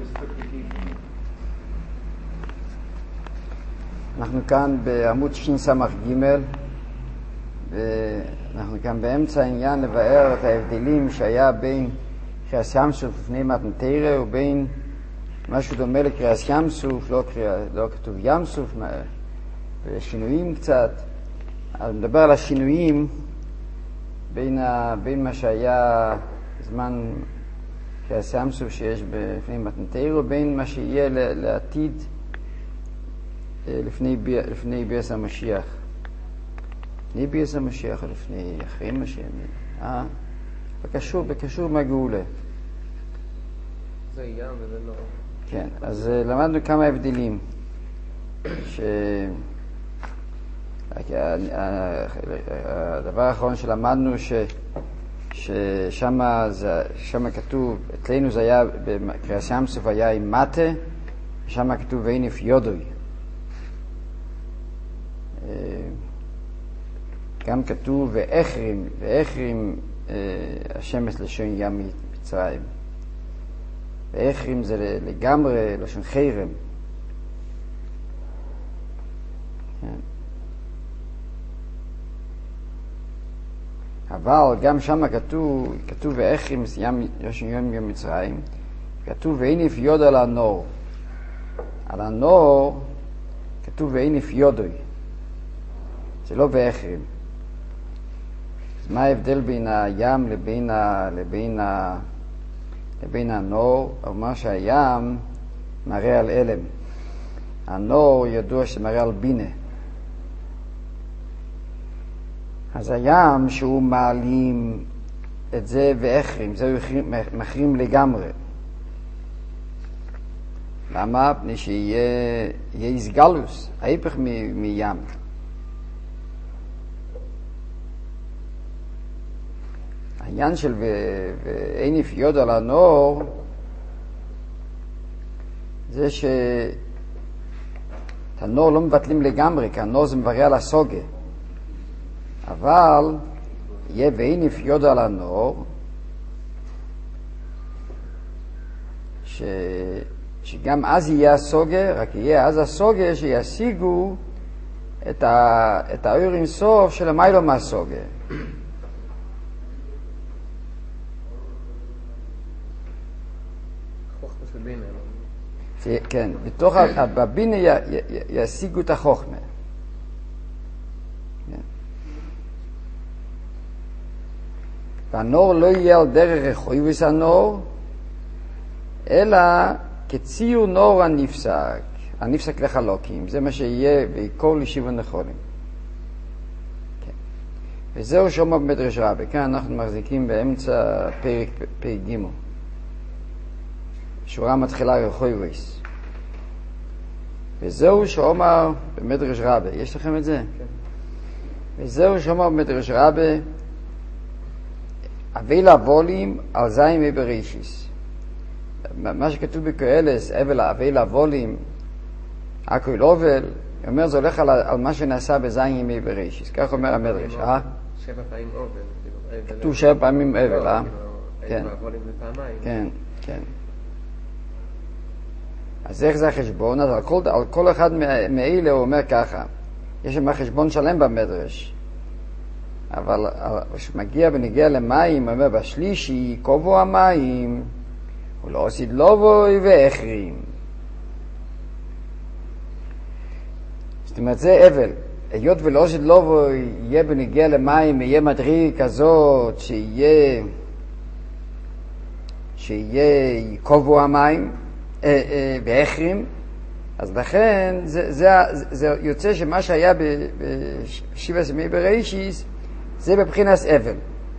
אנחנו כאן בעמוד שס"ג, ואנחנו כאן באמצע העניין לבאר את ההבדלים שהיה בין קריאת ים סוף לפני מתן תורה ובין משהו דומה לקריאת ים סוף, לא כתוב ים סוף, ושינויים קצת. אז נדבר על השינויים בין מה שהיה זמן קריאת ים סוף שיש לפני מתן תורה ובין מה שיהיה לעתיד לפני ביאת המשיח. לפני ביאת המשיח או לפני אחרי משיח. בקשור מהגאולה. זה ים וזה לא. כן, אז למדנו כמה הבדלים. הדבר האחרון שלמדנו ששם כתוב, אצלנו זה היה, בקריאת ים סוף היה עם מטה, ושם כתוב ואינף יודוי. גם כתוב ואחרים השמש לשון ים מצרים. ואחרים זה לגמרי לשון חרם. כן. אבל גם שם כתוב ואחרים לשון ים מצרים, כתוב ואינף יוד על הנור. על הנור כתוב ואינף יודוי. זה לא ואחרים. אז מה ההבדל בין הים לבין הנור? הוא אומר שהים מראה על אלם. הנור ידוע שמראה על בינה. אז הים שהוא מעלים את זה ואחרים, זה מחרים לגמרי. למה? פני שיהיה איסגלוס, ההיפך מים. העניין של ואינף יוד על הנור זה שאת הנור לא מבטלים לגמרי, כי הנור זה מברא על הסוגה. אבל יהיה ואינף יוד על הנור שגם אז יהיה הסוגה, רק יהיה אז הסוגה שישיגו את האור אינסוף של המיילו מהסוגה. כן, בתוך בבינה ישיגו את החוכמה. והנור לא יהיה על דרך רחויבוס הנור, אלא כציור נור הנפסק לחלוקים. זה מה שיהיה בעיקר לישיב הנכונים. כן. וזהו שומע במדרש רבי. כאן אנחנו מחזיקים באמצע פרק ג'. שורה מתחילה רחויבוס. וזהו שאומר במדרש רבי. יש לכם את זה? כן. וזהו שאומר במדרש רבי, אבל הבולים על זין מבראשיס. מה שכתוב בקהלת, אבל הבולים, הכל אובל, אומר זה הולך על מה שנעשה בזין ימי בראשיס. כך אומר המדרש, 7 פעמים אובל. כתוב 7 פעמים אבל, כן. כן, כן. אז איך זה החשבון? אז על כל אחד מאלה הוא אומר ככה. יש שם חשבון שלם במדרש. אבל כשמגיע ונגיע למים, הוא אומר בשלישי, קובו המים, ולא עושים לובוי ואחרים. זאת אומרת, זה אבל. היות ולא עושים לובוי, יהיה בנגיע למים, יהיה מדריג כזאת, שיהיה קובו המים, ואחרים, אז לכן זה יוצא שמה שהיה בשבע ימי בראשיס זה בבחינת אבל.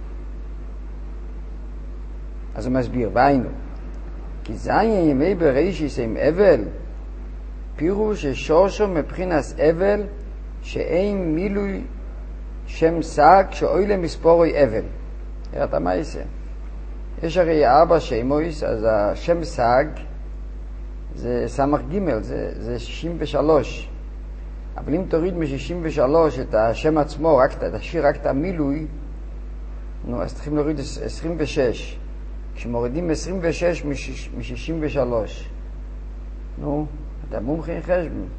אז הוא מסביר, והיינו, כי זין ימי בראשיס הם אבל, פירוש ששורשו מבחינת אבל שאין מילוי שם שק שאוי למספורוי אבל. יראת מה יעשה? יש הרי 4 שמויס, אז השם שק זה סמך ג', זה 63. אבל אם תוריד מ-63 את השם עצמו, תשאיר רק את המילוי, אז צריכים להוריד 26. כשמורידים 26 מ-63, נו, אתה מומחה עם חשבון. 57,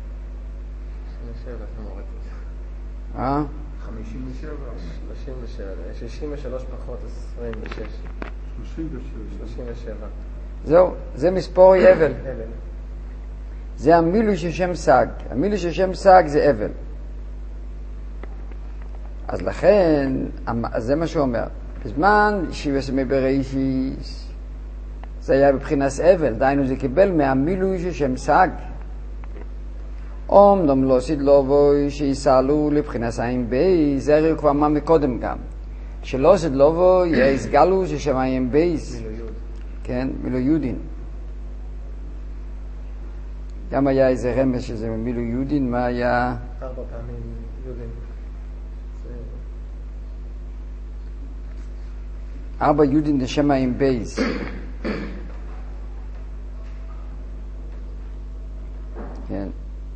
אתה מורדת. 57. 37, 63 פחות 26. 37. זהו, זה מספורי אבל. הבל. זה המילוי של שם סג. המילוי של שם סג זה אבל. אז לכן, זה מה שהוא אומר. בזמן שיבסמי בראשיס, זה היה בבחינת אבל, דיינו זה קיבל מהמילוי של שם סג. אומנם לא סדלובוי שיסעלו לבחינת עין בייס, זה הרי הוא כבר מה מקודם גם. כשלא סדלובוי יסגלו ששם עין בייס. כן, מילוי יודין. גם היה איזה רמז שזה מילוי יודין, מה היה? 4 פעמים יודין. 4 יודין זה שם עין בייס. כן.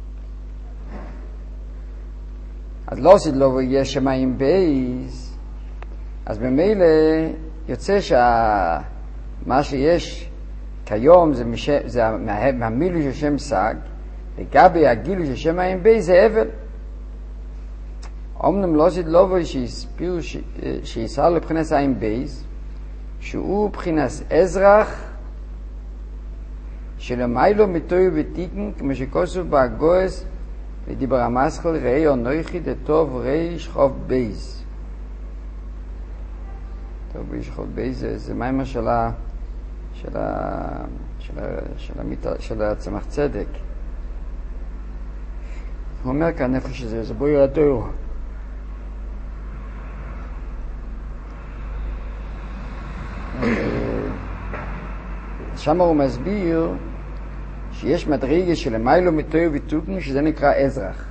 אז לא עשית לו ויש שמיים בייס, אז במילא יוצא מה שיש כיום זה מהמילוי של שם סג, לגבי הגילוי של שמיים בייס זה אבל. אמנם לא עשית לו שיסר לבחינת עין בייס, שהוא בחינת אזרח שלמיילו מתוי ותיקן, כמו שכוסו בהגוס ודיבר המסחל ראי או נויכי דטוב ראי שחוב בייס. טוב, ראי שחוב בייס זה מיימה של הצמח צדק. הוא אומר כאן איפה שזה, זה בואי רטור. שם הוא מסביר שיש מדרגה של מיילו מתוי ותוקן שזה נקרא אזרח.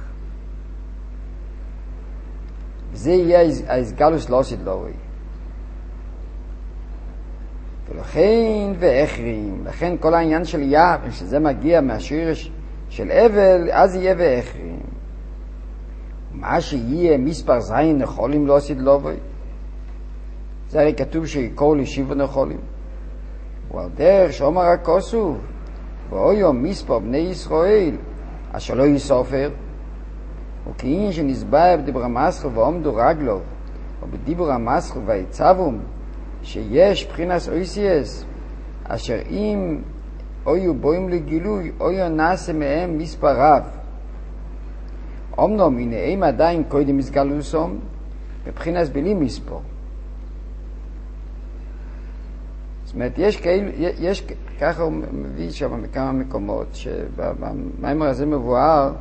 זה יהיה ההסגלוס לא סדלורי. ולכן ואחרים, לכן כל העניין של יער, שזה מגיע מהשירש של אבל, אז יהיה ואחרים. מה שיהיה מספר זין נחולים לא סדלורי. זה הרי כתוב שיקור לשיבה נחולים. ועל דרך שאומר הכוסוף, ואויום מספר בני ישראל, אשר לא יסופר, וכאין שנסבר בדיבר המסחר ועומדו רגלו, ובדיבר המסחר ויצבום, שיש בחינס אויסיאס, אשר אם אויו בוים לגילוי, אויו נעשה מהם מספר רב. אמנם הנה עדיין קודם מסגלוסום, בבחינס בלי מספר. זאת אומרת, יש ככה הוא מביא שם בכמה מקומות, שבמיימר הזה מבואר,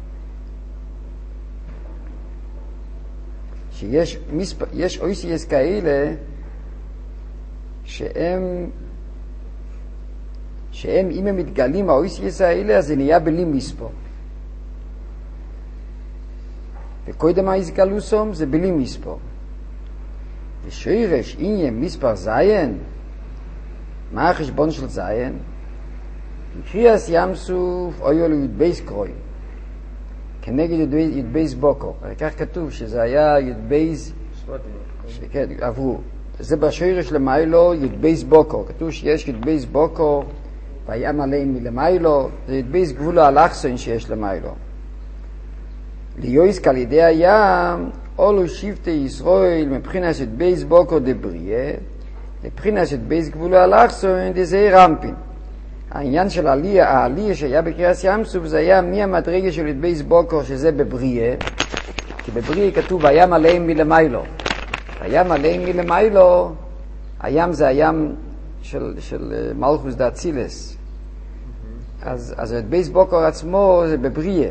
שיש אויסיאס כאלה, שהם אם הם מתגלים האויסיאס האלה, אז זה נהיה בלי מספר. וקודם ההסגלוסום זה בלי מספר. ושירש עניין מספר זיין, מה החשבון של זיין? קריאס ים סוף אויו ליוד בייס קרוי, כנגד יוד בייס בוקו. כך כתוב שזה היה יוד בייס, כן, עברו. זה בשירש למיילו יוד בייס בוקו. כתוב שיש יוד בייס בוקו, וים עליהם מלמיילו, זה יוד בייס גבולו אלכסון שיש למיילו. ליועסק על ידי הים, אולו שבטי ישראל מבחינת יוד בייס בוקו דבריה, לבחינת יוד בייס גבולו אלכסון דזה רמפין. העניין של העלייה שהיה בקריאס ים סוף זה היה מהמדרגה של יוד בייס בוקו שזה בבריה, כי בבריה כתוב הים עליהם מלמיילו. הים עליהם מלמיילו, הים זה הים של מלכוס דאצילס. אז יוד בייס בוקו עצמו זה בבריה.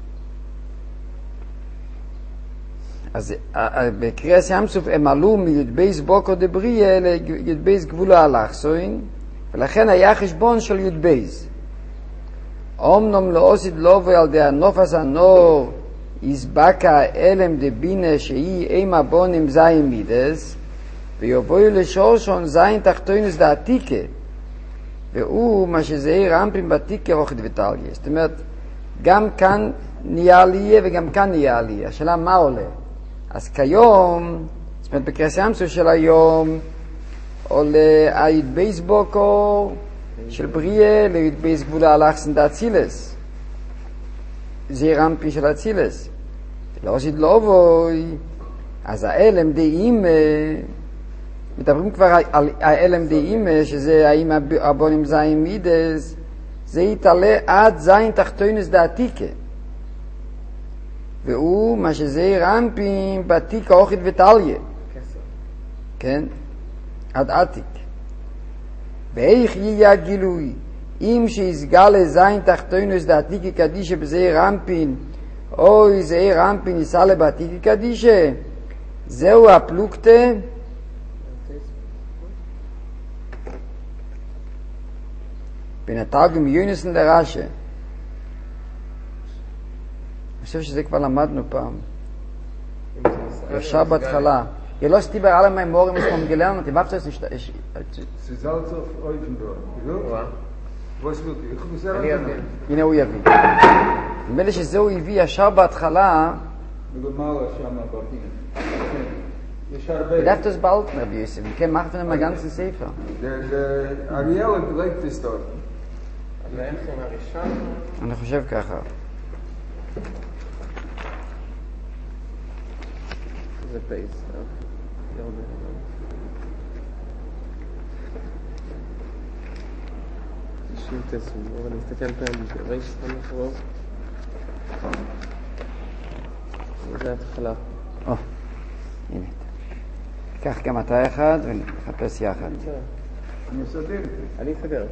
אז בקריאס ים סוף הם עלו מיוד בייס בוקו דבריה ליוד בייס גבולו אלכסון, ולכן היה חשבון של יוד בייס. אומנם לא עושית לובו על דה הנופס הנור יסבקה אלם דבינה שהיא אימה בונים זין מידס, ויובאו לשורשון זין תחתונס דעתיקה, והוא מה שזה רמפים בתיקה רוחד וטליה. זאת אומרת, גם כאן נהיה עלייה וגם כאן נהיה עלייה. השאלה מה עולה? אז כיום, זאת אומרת בקריאס ים סוף של היום, עולה היוד בייס בוקו של בריאה לבייס גבולה אלכסן דה אצילס. זה רמפין של אצילס. לא עשית לא בוי. אז האלם די אימא, מדברים כבר על האלם די אימא, שזה האם הבונים זין מידס, זה יתעלה עד זין תחתונס דה עתיקה. והוא מה שזה רמפין בעתיקה אוכית וטליה. כן? עד עתיק. ואיך יהיה הגילוי? אם שיסגל לזין תחתונס דה עתיקה קדישה בזה רמפין, אוי זה רמפין ניסה לבעתיקה קדישה, זהו הפלוקטה בין התרגם יונסן לרש"י. אני חושב שזה כבר למדנו פעם. ישר בהתחלה. ihr lasst lieber alle mein Morgen ist vom gelernt, ihr wartet es nicht. Sie soll so Oifendorf. Was wird ihr? Ich muss sagen. הנה הוא יביא. נדמה לי שזהו הביא ישר בהתחלה. מגמר שם בבתים. Ihr darf das bald, Rabbi Yosef. Wir können machen von einem ganzen Sefer. Der Ariel legt es dort. אני חושב ככה. זה פייס. אני אסתכל פעם בראש סמך רוב. זה התחלה. הנה. קח גם אתה אחד ונחפש יחד. אני אסדר. אני אסדר.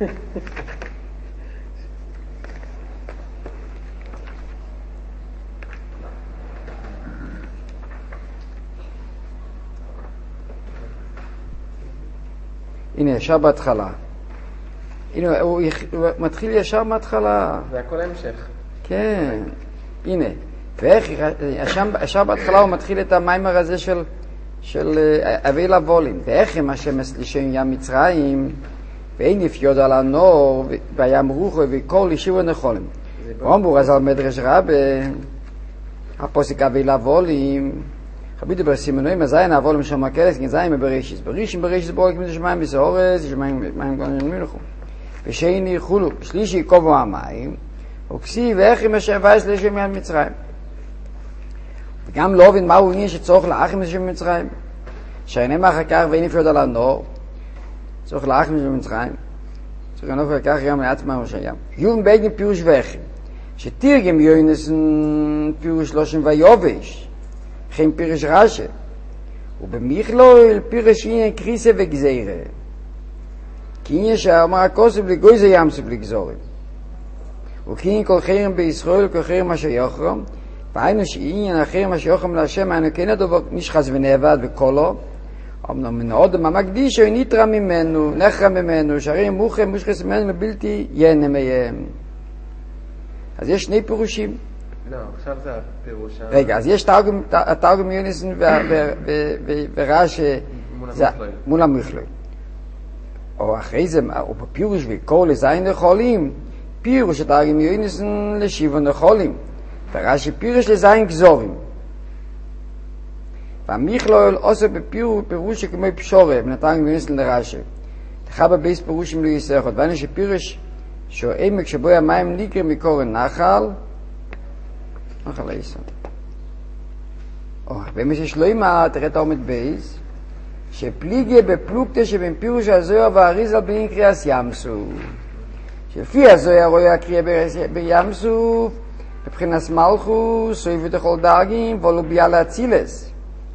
הנה, ישר בהתחלה. הנה, הוא מתחיל ישר מההתחלה. זה הכל המשך. כן. הנה. ואיך, ישר בהתחלה הוא מתחיל את המיימר הזה של אבי לבולים. ואיך הם השם לשם ים מצרים, ואין יפיוד על הנור, וים רוחו, וכל ישיבו נחולים. ואומרו, אז על מדרש רבה, הפוסק אבי לבולים, חבידו ברסימנוים, הזין הבולים שם הכלס, גזיים בבראשיס. בראשיס בורק מזה שמיים בסעורס, שמיים גונן מלכו. ושני חולו, שלישי קובו המים, וכסיב ואיך עם השם וייס לשם ים מצרים. וגם לא הבין מהו עניין שצורך לאחים לשם מצרים. שהנה אחר כך ואין יפיוד על הנור, צורך לאחים לשם מצרים. צריך לנוף על כך גם לעצמם ושיים. יום בגן פירוש ואחים. שתרגם יוינסן פירוש לושן ויובש. חיים פירוש רש"י. ובמכלול פירוש עניין קריסה וגזירה. כי עניין שאמר הכוסף לגויזה ימסוף לגזורים. וכי עניין כל חרם בישראל כל חרם אשר יוחרם. והיינו שעניין החרם אשר יוחרם להשם היינו כן הדובר נשחס ונאבד וקולו. אמנם מן האודם המקדיש הוא נתרם ממנו, נחרם ממנו, שהרי מוכם מושחס ממנו מבלתי ייהנה מהם. אז יש שני פירושים. לא, עכשיו זה הפירוש. רגע, אז יש תרגום יוניסון ורש"י מול המכלול. או אחרי זה, או בפירוש וכל לזין נחולים, פירוש התרגום יוניסון לשיבו נחולים. ורש"י פירוש לזין גזורים. והמכלול עושה בפירוש שכמו פשורה, ונתרגום יוניסון לרש"י. תחב בבייס פירושים לא יסרחות. ואני שפירוש שעמק שבו המים ניקר מקורן נחל, נחל היסון. ומי שלא אימה, תראה את העומד בייס, שפליגה בפלוגתא שבין פירוש הזוהר והאריזל בין קריאס ים סוף. שלפי הזוהר רואה הקריאה בים סוף, בבחינס מלכוס, סויבת לכל דרגים, ואולו ביאה להצילס.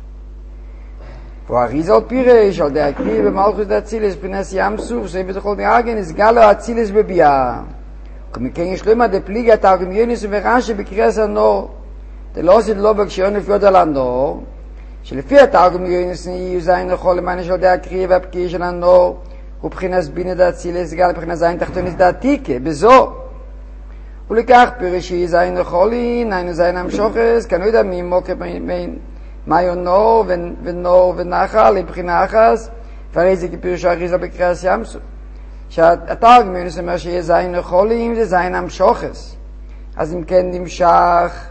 והאריזל פירש, על די הקריאה במלכוס להצילס, בבחינס ים סוף, סויבת לכל דרגים, נסגל לו הצילס בביאה. וכמכן יש לו אימה דפליגה תרגם יוניס ורש"י בקריאס הנור. דלא עשית לא בקשיון לפיוד על הנור, שלפי התרגם יוניס יהיו זין לכל למען של די הקריאה והפקיעה של הנור, ובחינס בינה דאצילס גל בבחינס זין תחתונס דעתיקה, בזו. ולכך פירש יהי זין לחולין, היינו זין המשוחס, כי אני לא יודע מי מוקר מאיו נור ונור ונחל, לבחינה אחס, והרי זה כפירוש האריזה בקריאס ים סוף. שהתרגם יוניס אומר שיהיה זין לחולין, זה זין המשוחס. אז אם כן נמשך,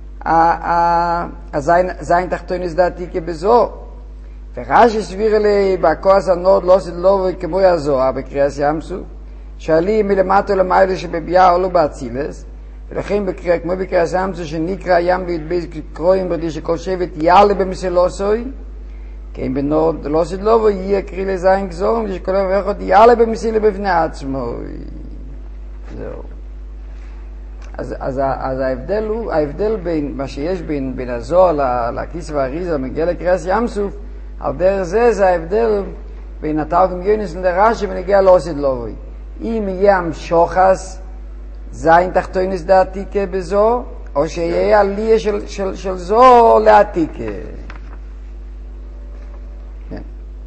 הזין תחתונס דעתיקה בזו. ורש"י סביר לי בכועס הנוד לא עשית לו וכמו יזוהר בקריאס ים סוף, שעלים מלמטה למעלה שבביאה עולו באצילס, ולכן כמו בקריאה סמצו שנקרא ים וידבייס קרואים ברדי שכל שבט יעלה במסילוסוי, כן בנור לא סדלובו יהיה קריא לזין גזורם, שכל אחד יעלה במסילה בפני עצמו. זהו. אז ההבדל בין מה שיש בין הזוהר לכיס והאריזה מגיע לקריאס ים סוף, על דרך זה ההבדל בין התרגום יונס לרש"י ונגיע לא סדלובו. אם יהיה המשוחס זין תחתונס דעתיקה בזו, או שיהיה עלייה של זו לעתיקה. כן.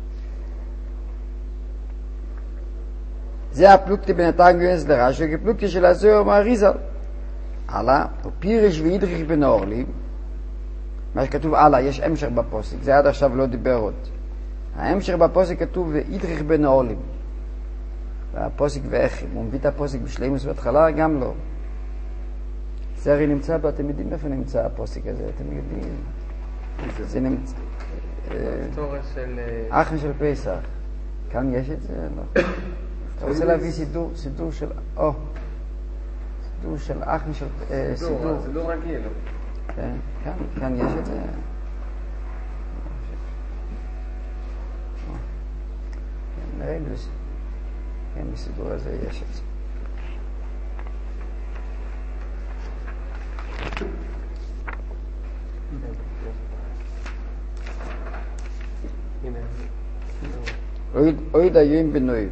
זה הפלוקטי בין התרגום יונס לרש"י, כפלוקטי של הזוהר מהאריזה. הלאה, ופירש ואידריך בן אורלי, מה שכתוב הלאה, יש המשך בפוסק, זה עד עכשיו לא דיבר עוד. ההמשך בפוסק כתוב ואידריך בן אורלי. והפוסק ואיך, הוא מביא את הפוסק בשלימוס בהתחלה, גם לא. זה הרי נמצא בה, אתם יודעים איפה נמצא הפוסק הזה, אתם יודעים. זה נמצא... תורה של... אחן של פסח. כאן יש את זה? לא. אתה רוצה להביא סידור של... סידור של אחן של... סידור רגיל. כן, כאן יש את זה. נראה לי... כן, בסידור הזה יש את זה. אויד היום בנויב.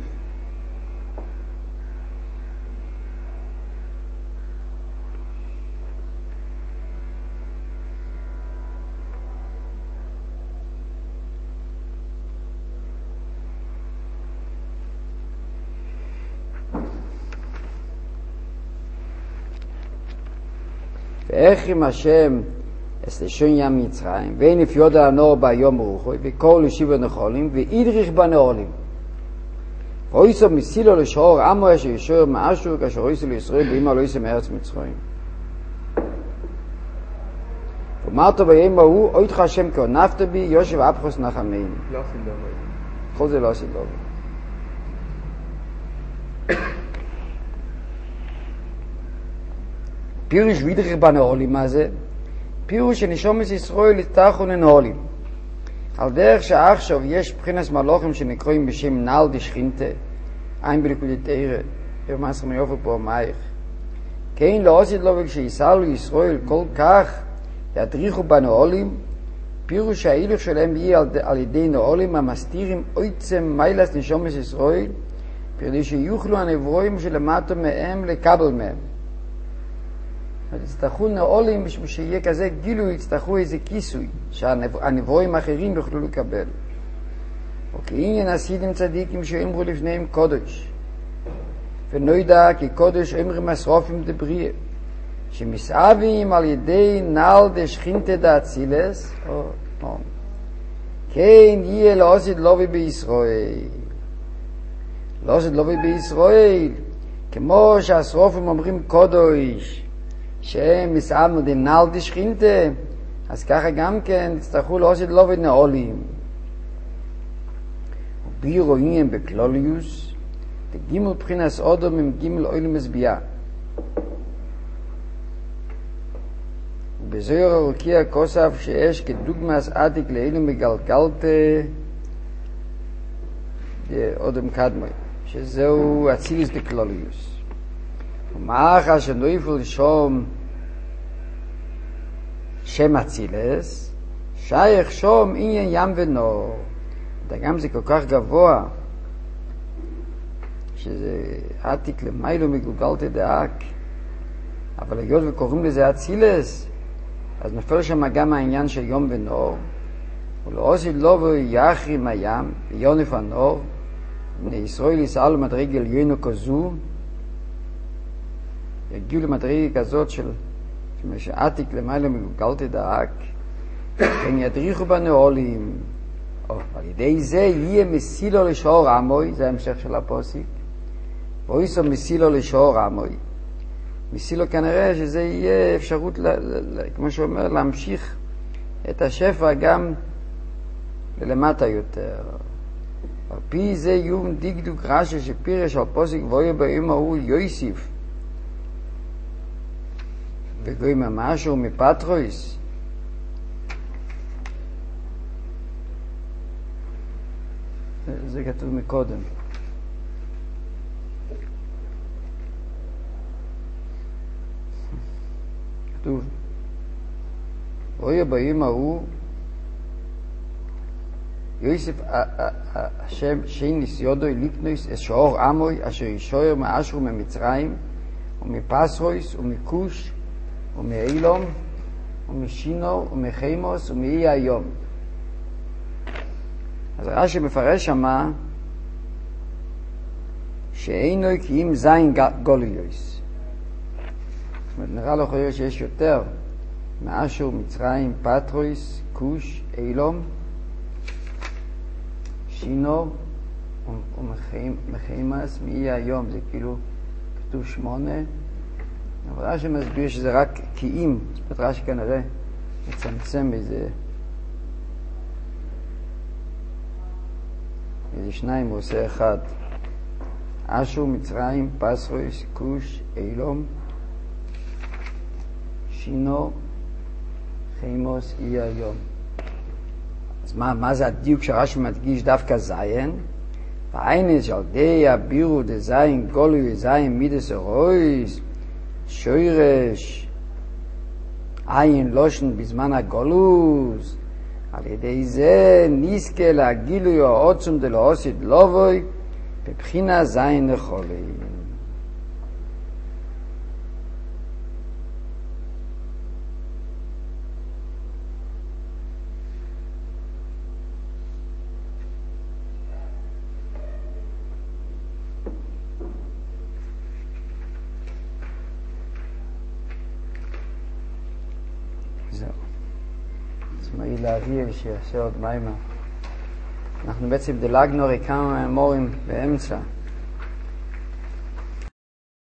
ואיך עם השם אסלשון ים מצרים, ואין אפיוד על הנור ביום רוחוי, וכל ישיב הנחולים, ואידריך בנעולים. ואויסו מסילו לשעור, עמו אשר ישור מאשור, כאשר אויסו לישראל, ואימא לא יסו מארץ מצרים. ואמרת ביום ההוא, אויתך השם כעונפת בי, יושב אפחוס נחמין. לא עשית דבר. כל זה לא עשית דבר. פירוש וידריך בנעולים, מה זה? פירוש שנשומס ישראל לתחו לנעולים. על דרך שעכשיו יש בחינס מלוכים שנקרואים בשם נעל דשכינתה, אין בלכודת עירה, ומסר מיופר פה מייך. כן לא עשית לו וכשיסלו ישראל כל כך ידריכו בנעולים, פירוש שההילוך שלהם יהיה על ידי נעולים המסתירים עוצם מיילס נשומס ישראל, כדי שיוכלו הנברואים שלמטו מהם לקבל מהם. יצטרכו נעולים בשביל שיהיה כזה גילוי, יצטרכו איזה כיסוי שהנברואים האחרים יוכלו לקבל. וכעניין הסידים צדיקים שאמרו לפניהם קודש, ונוידע כי קודש אמרים השרופים דבריה, שמסעבים על ידי נעל דשכינתה דאצילס, כן יהיה לעושת לובי בישראל. לעושת לובי בישראל, כמו שהשרופים אומרים קודש, שהם מסעבנו דנעל דשכינתה, אז ככה גם כן יצטרכו לעשות לו ונעולים. ובירו עניין בקלוליוס, תגימל בחינס אודום עם גימל אוילם מסביעה. ובזוהר הרוקיע כוסף שיש כדוגמאס עתיק לאילו מגלגלתה אודם קדמוי, שזהו אצילוס דקלוליוס. ומאחר שנויפל שום שם אצילס, שייך שום עניין ים ונור. גם זה כל כך גבוה, שזה עתיק למיילו מגולגלת דאק, אבל היות וקוראים לזה אצילס, אז נפל שם גם העניין של יום ונור, ולעושי לו ויחרי מהים, ויונף הנור, בני ישראל יסעלו מדרגה עליונו כזו, יגיעו למדרגה כזאת של שעתיק למיילו מגולגלת דאק, הם ידריכו בנעולים, על ידי זה יהיה מסילו לשעור עמוי, זה ההמשך של הפוסק, ואויסו מסילו לשעור עמוי. מסילו כנראה שזה יהיה אפשרות, כמו שאומר, להמשיך את השפע גם ללמטה יותר. על פי זה יום דקדוק רש"י שפירש על פוסק ויהיה ביום ההוא יוסיף וגוי משהו מפטרויס זה כתוב מקודם כתוב ויהיה ביום ההוא יוסף השם שיניס יודוי ליקנויס את שאור עמוי אשר ישוער מאשרו ממצרים ומפסרויס ומכוש ומאילום ומשינו ומחימוס ומאי היום. אז רש"י מפרש שמה שאינו כי אם זין גולויוס. זאת אומרת, נראה לו חושב שיש יותר מאשור, מצרים, פטרויס, כוש, אילום, שינו ומחימס, מאי היום, זה כאילו כתוב 8. אבל רש"י מסביר שזה רק קיים, זאת אומרת רש"י כנראה מצמצם איזה 2, הוא עושה 1. אשור, מצרים, פסרויס, כוש, אילום, שינו, חימוס, אי היום. אז מה זה הדיוק שרש"י מדגיש דווקא זין? והעינס שעל די הבירו דזין גולוי זין מידס הרויס שוירש עין לושן בזמן הגולוס על ידי זה נזכה להגילוי העוצם דלעושית לובוי בבחינה זין לחולי. מעיל לאוויר שיעשה עוד מימה. אנחנו בעצם דלגנו הרי כמה מורים באמצע.